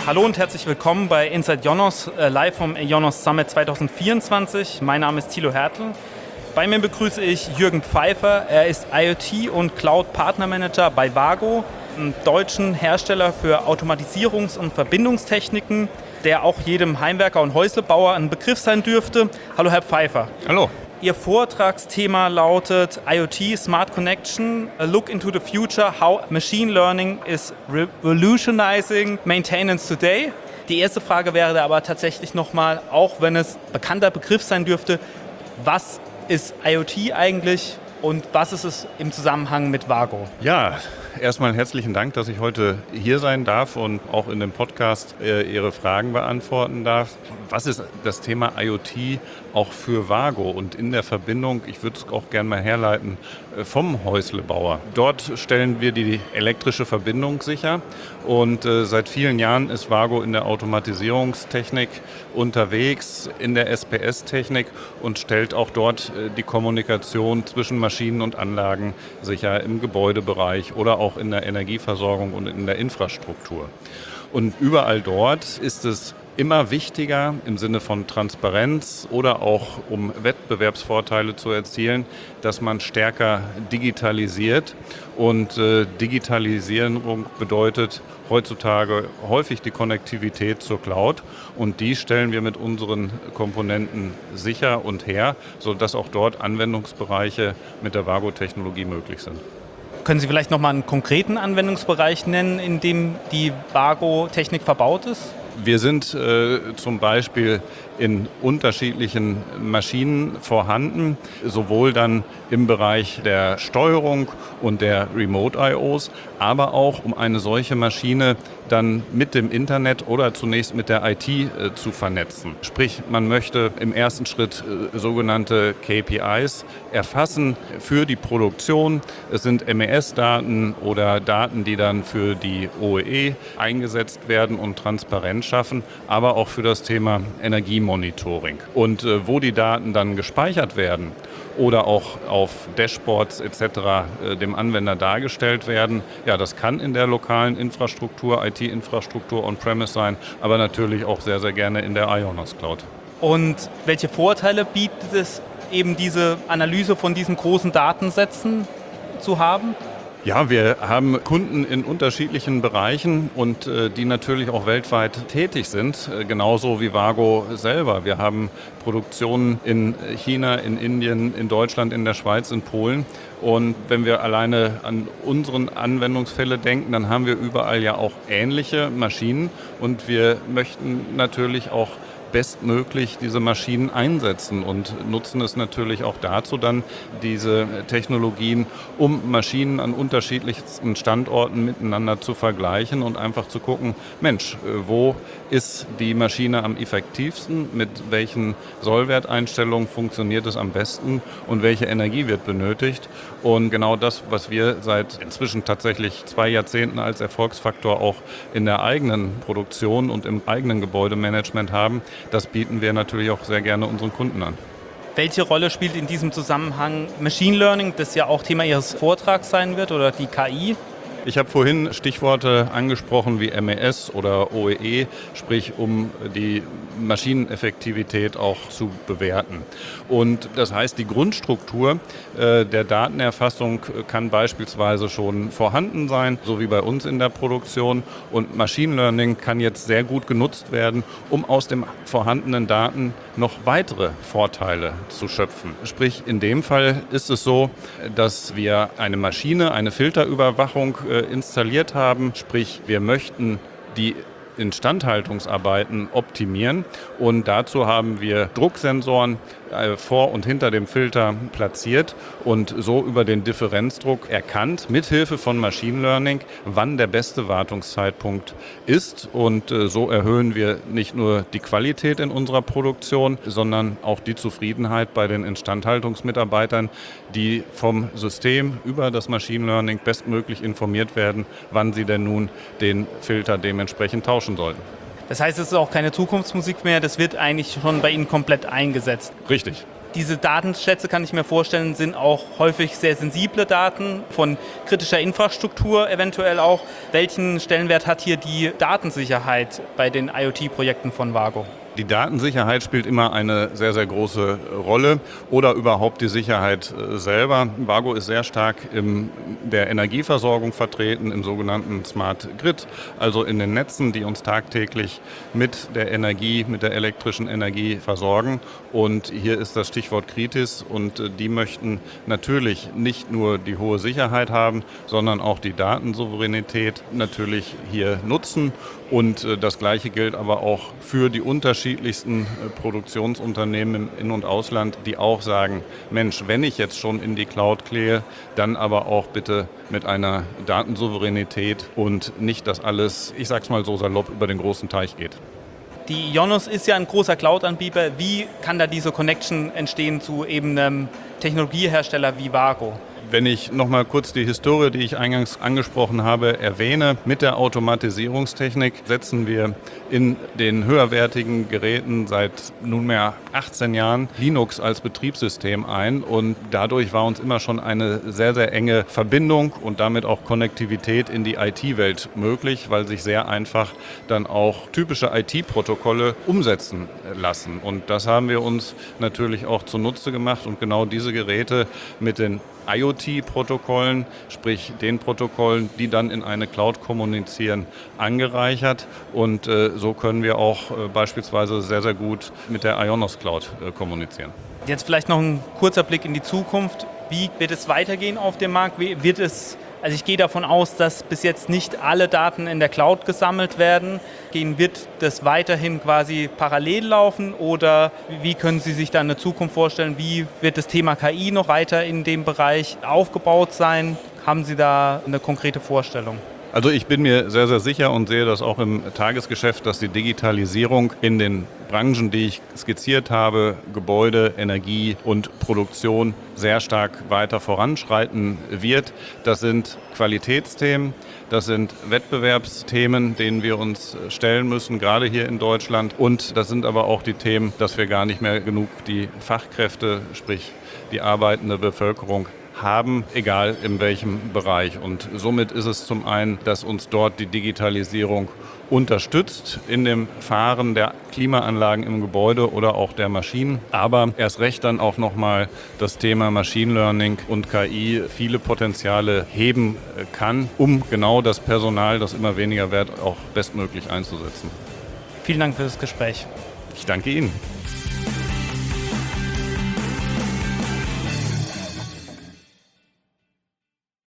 Hallo und herzlich willkommen bei Inside IONOS, live vom IONOS Summit 2024. Mein Name ist Thilo Hertel. Bei mir begrüße ich Jürgen Pfeiffer. Er ist IoT- und Cloud-Partnermanager bei WAGO, einem deutschen Hersteller für Automatisierungs- und Verbindungstechniken, der auch jedem Heimwerker und Häuslebauer ein Begriff sein dürfte. Hallo Herr Pfeiffer. Hallo. Ihr Vortragsthema lautet IoT Smart Connection, a look into the future, how machine learning is revolutionizing maintenance today. Die erste Frage wäre aber tatsächlich nochmal, auch wenn es bekannter Begriff sein dürfte, was ist IoT eigentlich und was ist es im Zusammenhang mit WAGO? Ja, erstmal herzlichen Dank, dass ich heute hier sein darf und auch in dem Podcast Ihre Fragen beantworten darf. Was ist das Thema IoT auch für WAGO und in der Verbindung, ich würde es auch gerne mal herleiten, vom Häuslebauer. Dort stellen wir die elektrische Verbindung sicher und seit vielen Jahren ist WAGO in der Automatisierungstechnik unterwegs, in der SPS-Technik und stellt auch dort die Kommunikation zwischen Maschinen und Anlagen sicher im Gebäudebereich oder auch in der Energieversorgung und in der Infrastruktur. Und überall dort ist es immer wichtiger im Sinne von Transparenz oder auch um Wettbewerbsvorteile zu erzielen, dass man stärker digitalisiert. Und Digitalisierung bedeutet heutzutage häufig die Konnektivität zur Cloud. Und die stellen wir mit unseren Komponenten sicher und her, sodass auch dort Anwendungsbereiche mit der WAGO-Technologie möglich sind. Können Sie vielleicht nochmal einen konkreten Anwendungsbereich nennen, in dem die WAGO-Technik verbaut ist? Wir sind zum Beispiel in unterschiedlichen Maschinen vorhanden, sowohl dann im Bereich der Steuerung und der Remote-IOs, aber auch um eine solche Maschine dann mit dem Internet oder zunächst mit der IT zu vernetzen. Sprich, man möchte im ersten Schritt sogenannte KPIs erfassen für die Produktion. Es sind MES-Daten oder Daten, die dann für die OEE eingesetzt werden und Transparenz schaffen, aber auch für das Thema Energiemonitoring. Und wo die Daten dann gespeichert werden oder auch auf Dashboards etc. Dem Anwender dargestellt werden, ja, das kann in der lokalen Infrastruktur, IT-Infrastruktur on-premise sein, aber natürlich auch sehr, sehr gerne in der IONOS Cloud. Und welche Vorteile bietet es, eben diese Analyse von diesen großen Datensätzen zu haben? Ja, wir haben Kunden in unterschiedlichen Bereichen und die natürlich auch weltweit tätig sind, genauso wie WAGO selber. Wir haben Produktionen in China, in Indien, in Deutschland, in der Schweiz, in Polen. Und wenn wir alleine an unseren Anwendungsfälle denken, dann haben wir überall ja auch ähnliche Maschinen und wir möchten natürlich auch bestmöglich diese Maschinen einsetzen und nutzen es natürlich auch dazu dann, diese Technologien, um Maschinen an unterschiedlichsten Standorten miteinander zu vergleichen und einfach zu gucken, Mensch, wo ist die Maschine am effektivsten, mit welchen Sollwerteinstellungen funktioniert es am besten und welche Energie wird benötigt. Und genau das, was wir seit inzwischen tatsächlich 2 Jahrzehnten als Erfolgsfaktor auch in der eigenen Produktion und im eigenen Gebäudemanagement haben, das bieten wir natürlich auch sehr gerne unseren Kunden an. Welche Rolle spielt in diesem Zusammenhang Machine Learning, das ja auch Thema Ihres Vortrags sein wird, oder die KI? Ich habe vorhin Stichworte angesprochen wie MES oder OEE, sprich um die Maschineneffektivität auch zu bewerten. Und das heißt, die Grundstruktur der Datenerfassung kann beispielsweise schon vorhanden sein, so wie bei uns in der Produktion. Und Machine Learning kann jetzt sehr gut genutzt werden, um aus den vorhandenen Daten noch weitere Vorteile zu schöpfen. Sprich, in dem Fall ist es so, dass wir eine Maschine, eine Filterüberwachung installiert haben. Sprich, wir möchten die Instandhaltungsarbeiten optimieren und dazu haben wir Drucksensoren vor und hinter dem Filter platziert und so über den Differenzdruck erkannt, mithilfe von Machine Learning, wann der beste Wartungszeitpunkt ist. Und so erhöhen wir nicht nur die Qualität in unserer Produktion, sondern auch die Zufriedenheit bei den Instandhaltungsmitarbeitern, die vom System über das Machine Learning bestmöglich informiert werden, wann sie denn nun den Filter dementsprechend tauschen sollten. Das heißt, es ist auch keine Zukunftsmusik mehr, das wird eigentlich schon bei Ihnen komplett eingesetzt. Richtig. Diese Datenschätze, kann ich mir vorstellen, sind auch häufig sehr sensible Daten von kritischer Infrastruktur eventuell auch. Welchen Stellenwert hat hier die Datensicherheit bei den IoT-Projekten von WAGO? Die Datensicherheit spielt immer eine sehr, sehr große Rolle oder überhaupt die Sicherheit selber. WAGO ist sehr stark in der Energieversorgung vertreten, im sogenannten Smart Grid, also in den Netzen, die uns tagtäglich mit der Energie, mit der elektrischen Energie versorgen. Und hier ist das Stichwort Kritis und die möchten natürlich nicht nur die hohe Sicherheit haben, sondern auch die Datensouveränität natürlich hier nutzen. Und das Gleiche gilt aber auch für die unterschiedlichsten Produktionsunternehmen im In- und Ausland, die auch sagen, Mensch, wenn ich jetzt schon in die Cloud gehe, dann aber auch bitte mit einer Datensouveränität und nicht, dass alles, ich sag's mal so salopp, über den großen Teich geht. Die IONOS ist ja ein großer Cloud-Anbieter. Wie kann da diese Connection entstehen zu eben einem Technologiehersteller wie WAGO? Wenn ich noch mal kurz die Historie, die ich eingangs angesprochen habe, erwähne, mit der Automatisierungstechnik setzen wir in den höherwertigen Geräten seit nunmehr 18 Jahren Linux als Betriebssystem ein und dadurch war uns immer schon eine sehr, sehr enge Verbindung und damit auch Konnektivität in die IT-Welt möglich, weil sich sehr einfach dann auch typische IT-Protokolle umsetzen lassen. Und das haben wir uns natürlich auch zunutze gemacht und genau diese Geräte mit den IoT-Protokollen, sprich den Protokollen, die dann in eine Cloud kommunizieren, angereichert. Und so können wir auch beispielsweise sehr, sehr gut mit der IONOS Cloud kommunizieren. Jetzt vielleicht noch ein kurzer Blick in die Zukunft. Wie wird es weitergehen auf dem Markt? Also ich gehe davon aus, dass bis jetzt nicht alle Daten in der Cloud gesammelt werden. Wird das weiterhin quasi parallel laufen oder wie können Sie sich da eine Zukunft vorstellen? Wie wird das Thema KI noch weiter in dem Bereich aufgebaut sein? Haben Sie da eine konkrete Vorstellung? Also ich bin mir sehr, sehr sicher und sehe das auch im Tagesgeschäft, dass die Digitalisierung in den Branchen, die ich skizziert habe, Gebäude, Energie und Produktion, sehr stark weiter voranschreiten wird. Das sind Qualitätsthemen, das sind Wettbewerbsthemen, denen wir uns stellen müssen, gerade hier in Deutschland. Und das sind aber auch die Themen, dass wir gar nicht mehr genug die Fachkräfte, sprich die arbeitende Bevölkerung haben, egal in welchem Bereich. Und somit ist es zum einen, dass uns dort die Digitalisierung unterstützt in dem Fahren der Klimaanlagen im Gebäude oder auch der Maschinen. Aber erst recht dann auch nochmal das Thema Machine Learning und KI viele Potenziale heben kann, um genau das Personal, das immer weniger wird, auch bestmöglich einzusetzen. Vielen Dank für das Gespräch. Ich danke Ihnen.